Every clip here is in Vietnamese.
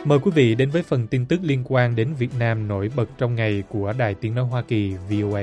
Mời quý vị đến với phần tin tức liên quan đến Việt Nam nổi bật trong ngày của Đài Tiếng nói Hoa Kỳ VOA.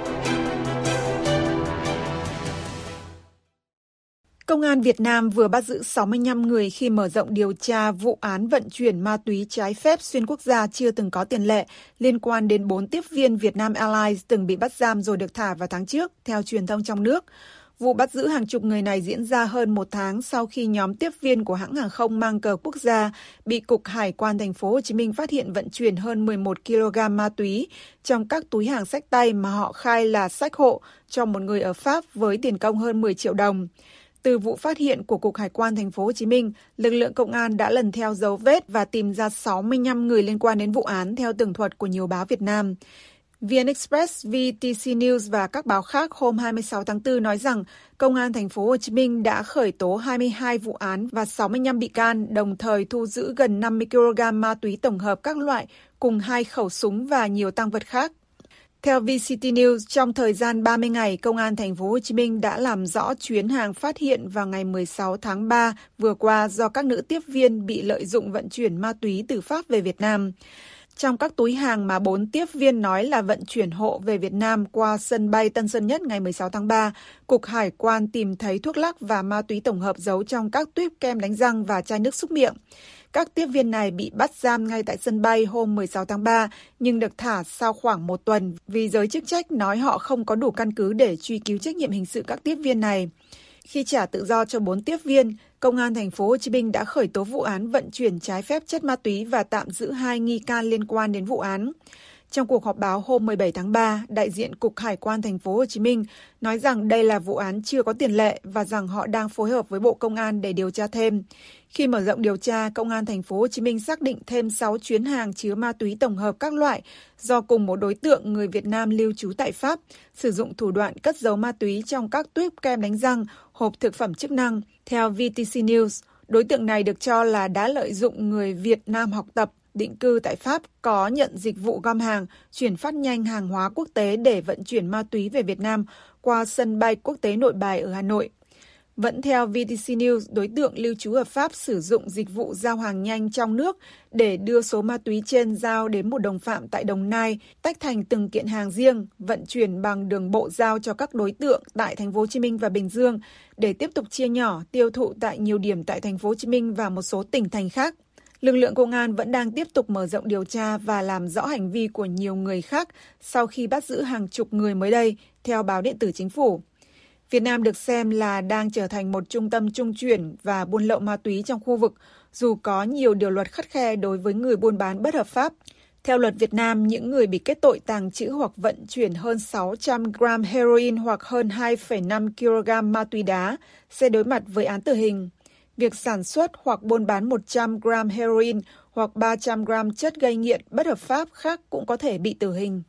Công an Việt Nam vừa bắt giữ 65 người khi mở rộng điều tra vụ án vận chuyển ma túy trái phép xuyên quốc gia chưa từng có tiền lệ liên quan đến 4 tiếp viên Vietnam Airlines từng bị bắt giam rồi được thả vào tháng trước, theo truyền thông trong nước. Vụ bắt giữ hàng chục người này diễn ra hơn một tháng sau khi nhóm tiếp viên của hãng hàng không mang cờ quốc gia bị Cục Hải quan Thành phố Hồ Chí Minh phát hiện vận chuyển hơn 11 kg ma túy trong các túi hàng xách tay mà họ khai là xách hộ cho một người ở Pháp với tiền công hơn 10 triệu đồng. Từ vụ phát hiện của Cục Hải quan Thành phố Hồ Chí Minh, lực lượng công an đã lần theo dấu vết và tìm ra 65 người liên quan đến vụ án theo tường thuật của nhiều báo Việt Nam. VN Express, VTC News và các báo khác hôm 26 tháng 4 nói rằng Công an Thành phố Hồ Chí Minh đã khởi tố 22 vụ án và 65 bị can, đồng thời thu giữ gần 50 kg ma túy tổng hợp các loại cùng 2 khẩu súng và nhiều tang vật khác. Theo VCT News, trong thời gian 30 ngày, Công an Thành phố Hồ Chí Minh đã làm rõ chuyến hàng phát hiện vào ngày 16 tháng 3 vừa qua do các nữ tiếp viên bị lợi dụng vận chuyển ma túy từ Pháp về Việt Nam. Trong các túi hàng mà 4 tiếp viên nói là vận chuyển hộ về Việt Nam qua sân bay Tân Sơn Nhất ngày 16 tháng 3, Cục Hải quan tìm thấy thuốc lắc và ma túy tổng hợp giấu trong các tuýp kem đánh răng và chai nước súc miệng. Các tiếp viên này bị bắt giam ngay tại sân bay hôm 16 tháng 3, nhưng được thả sau khoảng một tuần vì giới chức trách nói họ không có đủ căn cứ để truy cứu trách nhiệm hình sự các tiếp viên này. Khi trả tự do cho 4 tiếp viên, Công an Thành phố Hồ Chí Minh đã khởi tố vụ án vận chuyển trái phép chất ma túy và tạm giữ 2 nghi can liên quan đến vụ án. Trong cuộc họp báo hôm 17 tháng 3, đại diện Cục Hải quan Thành phố Hồ Chí Minh nói rằng đây là vụ án chưa có tiền lệ và rằng họ đang phối hợp với Bộ Công an để điều tra thêm. Khi mở rộng điều tra, Công an Thành phố Hồ Chí Minh xác định thêm 6 chuyến hàng chứa ma túy tổng hợp các loại do cùng một đối tượng người Việt Nam lưu trú tại Pháp sử dụng thủ đoạn cất giấu ma túy trong các tuýp kem đánh răng, hộp thực phẩm chức năng. Theo VTC News, đối tượng này được cho là đã lợi dụng người Việt Nam học tập, định cư tại Pháp có nhận dịch vụ gom hàng, chuyển phát nhanh hàng hóa quốc tế để vận chuyển ma túy về Việt Nam qua sân bay quốc tế Nội Bài ở Hà Nội. Vẫn theo VTC News, đối tượng lưu trú ở Pháp sử dụng dịch vụ giao hàng nhanh trong nước để đưa số ma túy trên giao đến một đồng phạm tại Đồng Nai, tách thành từng kiện hàng riêng, vận chuyển bằng đường bộ giao cho các đối tượng tại Thành phố Hồ Chí Minh và Bình Dương để tiếp tục chia nhỏ tiêu thụ tại nhiều điểm tại Thành phố Hồ Chí Minh và một số tỉnh thành khác. Lực lượng công an vẫn đang tiếp tục mở rộng điều tra và làm rõ hành vi của nhiều người khác sau khi bắt giữ hàng chục người mới đây, theo báo điện tử Chính phủ. Việt Nam được xem là đang trở thành một trung tâm trung chuyển và buôn lậu ma túy trong khu vực, dù có nhiều điều luật khắt khe đối với người buôn bán bất hợp pháp. Theo luật Việt Nam, những người bị kết tội tàng trữ hoặc vận chuyển hơn 600 gram heroin hoặc hơn 2,5 kg ma túy đá sẽ đối mặt với án tử hình. Việc sản xuất hoặc buôn bán 100 gram heroin hoặc 300 gram chất gây nghiện bất hợp pháp khác cũng có thể bị tử hình.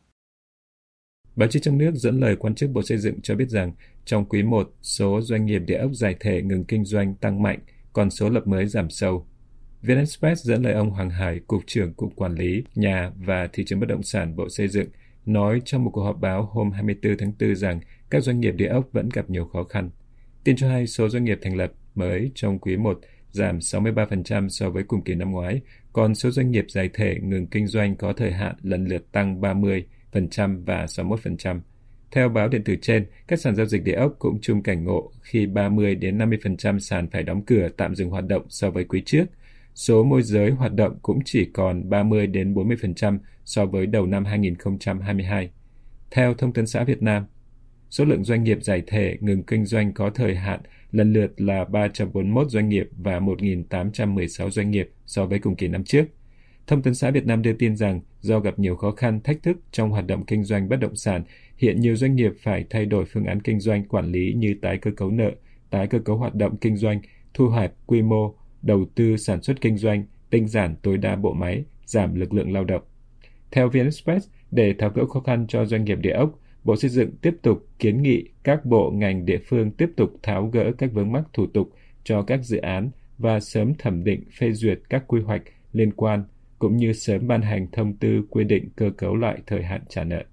Báo chí trong nước dẫn lời quan chức Bộ Xây dựng cho biết rằng trong quý 1, số doanh nghiệp địa ốc giải thể ngừng kinh doanh tăng mạnh, còn số lập mới giảm sâu. VN Express dẫn lời ông Hoàng Hải, Cục trưởng Cục Quản lý Nhà và Thị trường Bất động sản Bộ Xây dựng, nói trong một cuộc họp báo hôm 24 tháng 4 rằng các doanh nghiệp địa ốc vẫn gặp nhiều khó khăn. Tin cho hay số doanh nghiệp thành lập mới trong quý 1 giảm 63% so với cùng kỳ năm ngoái, còn số doanh nghiệp giải thể ngừng kinh doanh có thời hạn lần lượt tăng 30% và 61%. Theo báo điện tử trên, các sàn giao dịch địa ốc cũng chung cảnh ngộ khi 30 đến 50% sàn phải đóng cửa tạm dừng hoạt động so với quý trước. Số môi giới hoạt động cũng chỉ còn 30 đến 40% so với đầu năm 2022. Theo Thông tấn xã Việt Nam, số lượng doanh nghiệp giải thể ngừng kinh doanh có thời hạn lần lượt là 341 doanh nghiệp và 1.816 doanh nghiệp so với cùng kỳ năm trước. Thông tấn xã Việt Nam đưa tin rằng do gặp nhiều khó khăn, thách thức trong hoạt động kinh doanh bất động sản, hiện nhiều doanh nghiệp phải thay đổi phương án kinh doanh quản lý như tái cơ cấu nợ, tái cơ cấu hoạt động kinh doanh, thu hẹp quy mô, đầu tư sản xuất kinh doanh, tinh giản tối đa bộ máy, giảm lực lượng lao động. Theo VN Express, để tháo gỡ khó khăn cho doanh nghiệp địa ốc, Bộ Xây dựng tiếp tục kiến nghị các bộ ngành địa phương tiếp tục tháo gỡ các vướng mắc thủ tục cho các dự án và sớm thẩm định phê duyệt các quy hoạch liên quan, cũng như sớm ban hành thông tư quy định cơ cấu lại thời hạn trả nợ.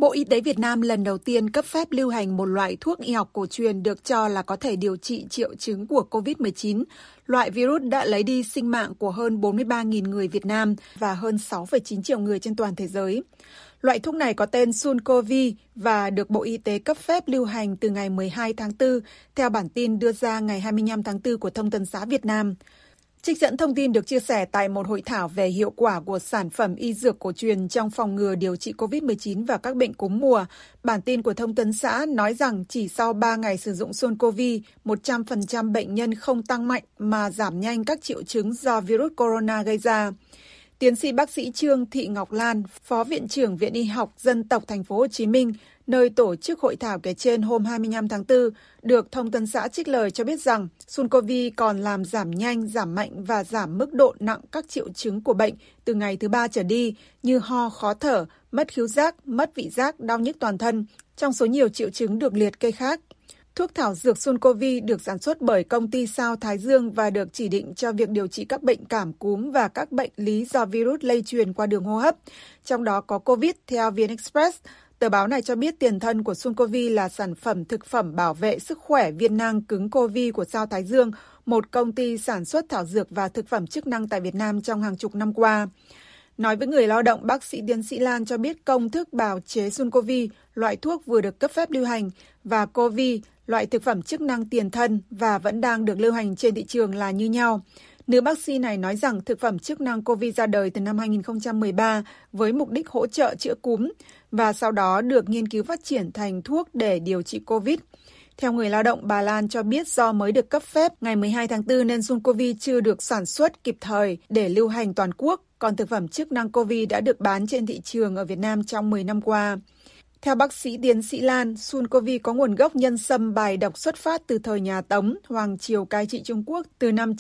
Bộ Y tế Việt Nam lần đầu tiên cấp phép lưu hành một loại thuốc y học cổ truyền được cho là có thể điều trị triệu chứng của COVID-19. Loại virus đã lấy đi sinh mạng của hơn 43.000 người Việt Nam và hơn 6,9 triệu người trên toàn thế giới. Loại thuốc này có tên Suncovi và được Bộ Y tế cấp phép lưu hành từ ngày 12 tháng 4, theo bản tin đưa ra ngày 25 tháng 4 của Thông tấn xã Việt Nam. Trích dẫn thông tin được chia sẻ tại một hội thảo về hiệu quả của sản phẩm y dược cổ truyền trong phòng ngừa điều trị COVID-19 và các bệnh cúm mùa. Bản tin của Thông tấn xã nói rằng chỉ sau 3 ngày sử dụng Suncovi, 100% bệnh nhân không tăng mạnh mà giảm nhanh các triệu chứng do virus corona gây ra. Tiến sĩ bác sĩ Trương Thị Ngọc Lan, Phó Viện trưởng Viện Y học Dân tộc Thành phố Hồ Chí Minh, nơi tổ chức hội thảo kể trên hôm 25 tháng 4, được Thông tấn xã trích lời cho biết rằng Suncovi còn làm giảm nhanh, giảm mạnh và giảm mức độ nặng các triệu chứng của bệnh từ ngày thứ 3 trở đi như ho, khó thở, mất khứu giác, mất vị giác, đau nhức toàn thân, trong số nhiều triệu chứng được liệt kê khác. Thuốc thảo dược Suncovi được sản xuất bởi công ty Sao Thái Dương và được chỉ định cho việc điều trị các bệnh cảm cúm và các bệnh lý do virus lây truyền qua đường hô hấp, trong đó có COVID, theo VnExpress. Tờ báo này cho biết tiền thân của Suncovi là sản phẩm thực phẩm bảo vệ sức khỏe viên nang cứng Covid của Sao Thái Dương, một công ty sản xuất thảo dược và thực phẩm chức năng tại Việt Nam trong hàng chục năm qua. Nói với người lao động, bác sĩ tiến sĩ Lan cho biết công thức bào chế Suncovi, loại thuốc vừa được cấp phép lưu hành, và Covid, loại thực phẩm chức năng tiền thân và vẫn đang được lưu hành trên thị trường là như nhau. Nữ bác sĩ này nói rằng thực phẩm chức năng Covid ra đời từ năm 2013 với mục đích hỗ trợ chữa cúm và sau đó được nghiên cứu phát triển thành thuốc để điều trị Covid. Theo người lao động, bà Lan cho biết do mới được cấp phép ngày 12 tháng 4 nên Suncovi chưa được sản xuất kịp thời để lưu hành toàn quốc, còn thực phẩm chức năng Covid đã được bán trên thị trường ở Việt Nam trong 10 năm qua. Theo bác sĩ tiến sĩ Lan, Suncovi có nguồn gốc nhân sâm bài độc xuất phát từ thời nhà Tống, Hoàng triều cai trị Trung Quốc từ năm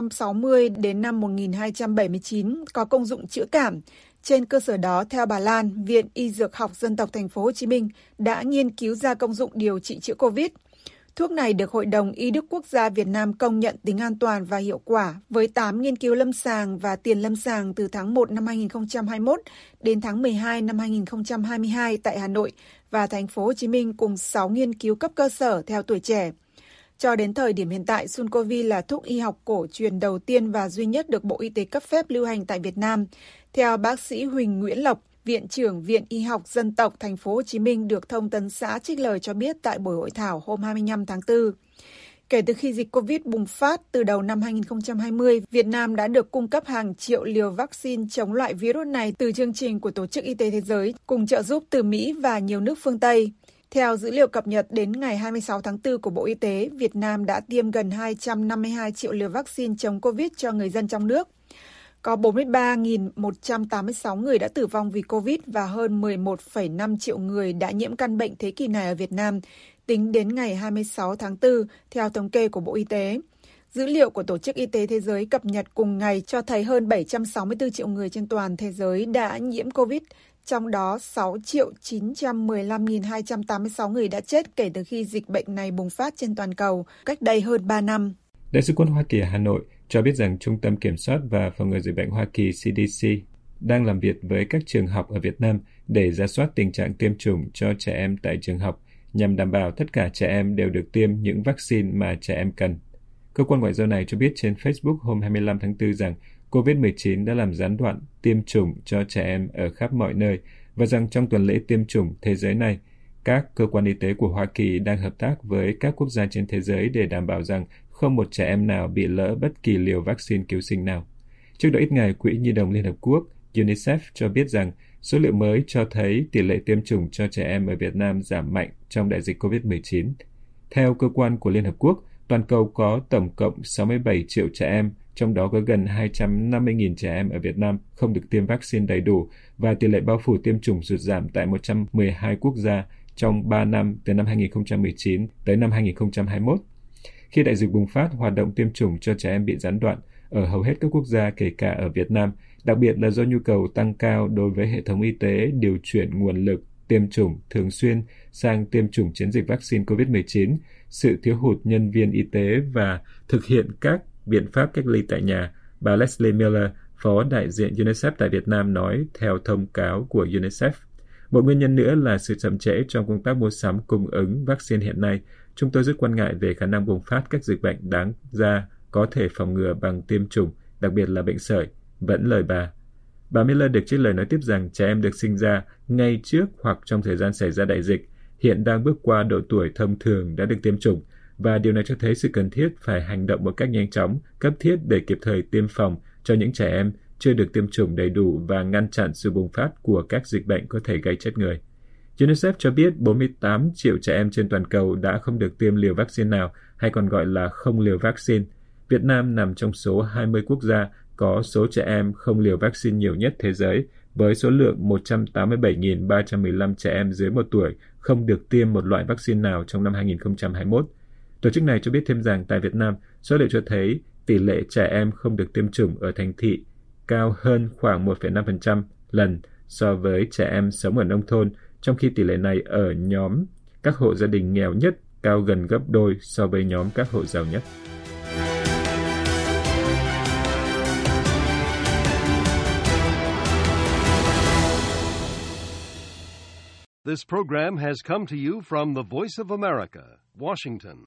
960 đến năm 1279, có công dụng chữa cảm. Trên cơ sở đó, theo bà Lan, Viện Y Dược học Dân tộc Thành phố Hồ Chí Minh đã nghiên cứu ra công dụng điều trị chữa Covid. Thuốc này được Hội đồng Y Đức Quốc gia Việt Nam công nhận tính an toàn và hiệu quả với 8 nghiên cứu lâm sàng và tiền lâm sàng từ tháng 1 năm 2021 đến tháng 12 năm 2022 tại Hà Nội và Thành phố Hồ Chí Minh cùng 6 nghiên cứu cấp cơ sở theo tuổi trẻ. Cho đến thời điểm hiện tại, Suncovi là thuốc y học cổ truyền đầu tiên và duy nhất được Bộ Y tế cấp phép lưu hành tại Việt Nam. Theo bác sĩ Huỳnh Nguyễn Lộc, Viện trưởng Viện Y học Dân tộc Thành phố Hồ Chí Minh được Thông tấn xã trích lời cho biết tại buổi hội thảo hôm 25 tháng 4. Kể từ khi dịch Covid bùng phát từ đầu năm 2020, Việt Nam đã được cung cấp hàng triệu liều vaccine chống loại virus này từ chương trình của Tổ chức Y tế Thế giới, cùng trợ giúp từ Mỹ và nhiều nước phương Tây. Theo dữ liệu cập nhật đến ngày 26 tháng 4 của Bộ Y tế, Việt Nam đã tiêm gần 252 triệu liều vaccine chống Covid cho người dân trong nước. Có 43.186 người đã tử vong vì Covid và hơn 11,5 triệu người đã nhiễm căn bệnh thế kỷ này ở Việt Nam, tính đến ngày 26 tháng 4, theo thống kê của Bộ Y tế. Dữ liệu của Tổ chức Y tế Thế giới cập nhật cùng ngày cho thấy hơn 764 triệu người trên toàn thế giới đã nhiễm Covid, trong đó 6.915.286 người đã chết kể từ khi dịch bệnh này bùng phát trên toàn cầu cách đây hơn 3 năm. Đại sứ quán Hoa Kỳ ở Hà Nội cho biết rằng Trung tâm Kiểm soát và Phòng ngừa Dịch bệnh Hoa Kỳ CDC đang làm việc với các trường học ở Việt Nam để rà soát tình trạng tiêm chủng cho trẻ em tại trường học nhằm đảm bảo tất cả trẻ em đều được tiêm những vaccine mà trẻ em cần. Cơ quan ngoại giao này cho biết trên Facebook hôm 25 tháng 4 rằng COVID-19 đã làm gián đoạn tiêm chủng cho trẻ em ở khắp mọi nơi và rằng trong tuần lễ tiêm chủng thế giới này, các cơ quan y tế của Hoa Kỳ đang hợp tác với các quốc gia trên thế giới để đảm bảo rằng không một trẻ em nào bị lỡ bất kỳ liều vaccine cứu sinh nào. Trước đó ít ngày, Quỹ Nhi đồng Liên Hợp Quốc UNICEF cho biết rằng số liệu mới cho thấy tỷ lệ tiêm chủng cho trẻ em ở Việt Nam giảm mạnh trong đại dịch COVID-19. Theo cơ quan của Liên Hợp Quốc, toàn cầu có tổng cộng 67 triệu trẻ em, trong đó có gần 250.000 trẻ em ở Việt Nam không được tiêm vaccine đầy đủ và tỷ lệ bao phủ tiêm chủng sụt giảm tại 112 quốc gia trong 3 năm từ năm 2019 tới năm 2021. Khi đại dịch bùng phát, hoạt động tiêm chủng cho trẻ em bị gián đoạn ở hầu hết các quốc gia kể cả ở Việt Nam, đặc biệt là do nhu cầu tăng cao đối với hệ thống y tế điều chuyển nguồn lực tiêm chủng thường xuyên sang tiêm chủng chiến dịch vaccine COVID-19, sự thiếu hụt nhân viên y tế và thực hiện các biện pháp cách ly tại nhà, bà Leslie Miller, Phó đại diện UNICEF tại Việt Nam nói theo thông cáo của UNICEF. Một nguyên nhân nữa là sự chậm trễ trong công tác mua sắm cung ứng vaccine hiện nay. Chúng tôi rất quan ngại về khả năng bùng phát các dịch bệnh đáng ra có thể phòng ngừa bằng tiêm chủng, đặc biệt là bệnh sởi, vẫn lời bà. Bà Miller được trích lời nói tiếp rằng trẻ em được sinh ra ngay trước hoặc trong thời gian xảy ra đại dịch, hiện đang bước qua độ tuổi thông thường đã được tiêm chủng, và điều này cho thấy sự cần thiết phải hành động một cách nhanh chóng, cấp thiết để kịp thời tiêm phòng cho những trẻ em chưa được tiêm chủng đầy đủ và ngăn chặn sự bùng phát của các dịch bệnh có thể gây chết người. UNICEF cho biết 48 triệu trẻ em trên toàn cầu đã không được tiêm liều vaccine nào, hay còn gọi là không liều vaccine. Việt Nam nằm trong số 20 quốc gia có số trẻ em không liều vaccine nhiều nhất thế giới, với số lượng 187.315 trẻ em dưới 1 tuổi không được tiêm một loại vaccine nào trong năm 2021. Tổ chức này cho biết thêm rằng tại Việt Nam, số liệu cho thấy tỷ lệ trẻ em không được tiêm chủng ở thành thị cao hơn khoảng 1,5% lần so với trẻ em sống ở nông thôn, trong khi tỷ lệ này ở nhóm các hộ gia đình nghèo nhất cao gần gấp đôi so với nhóm các hộ giàu nhất. This program has come to you from the Voice of America, Washington.